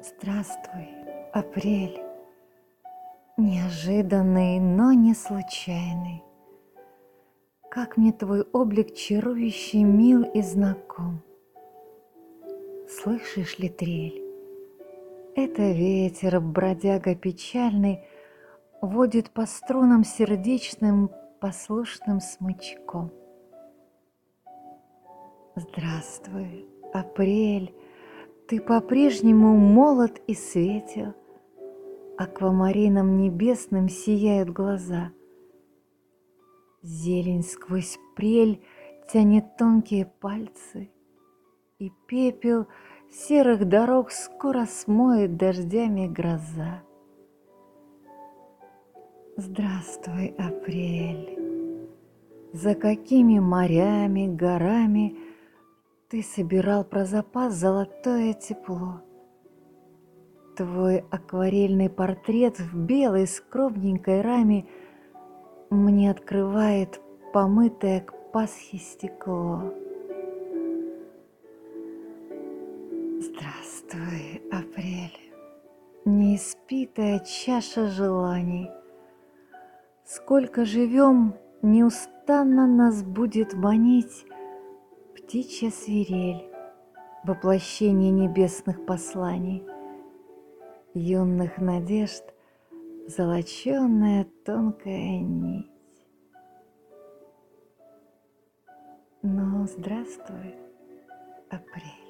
Здравствуй, апрель, неожиданный, но не случайный. Как мне твой облик чарующий, мил и знаком. Слышишь ли трель? Это ветер, бродяга печальный, водит по струнам сердечным послушным смычком. Здравствуй, апрель, ты по-прежнему молод и светел, аквамарином небесным сияют глаза. Зелень сквозь прель тянет тонкие пальцы, и пепел серых дорог скоро смоет дождями гроза. Здравствуй, апрель! За какими морями, горами ты собирал про запас золотое тепло? Твой акварельный портрет в белой скромненькой раме мне открывает помытое к Пасхе стекло. Здравствуй, апрель, неиспитая чаша желаний. Сколько живем, неустанно нас будет манить птичья свирель, воплощение небесных посланий, юных надежд, золоченая тонкая нить. Ну, здравствуй, апрель.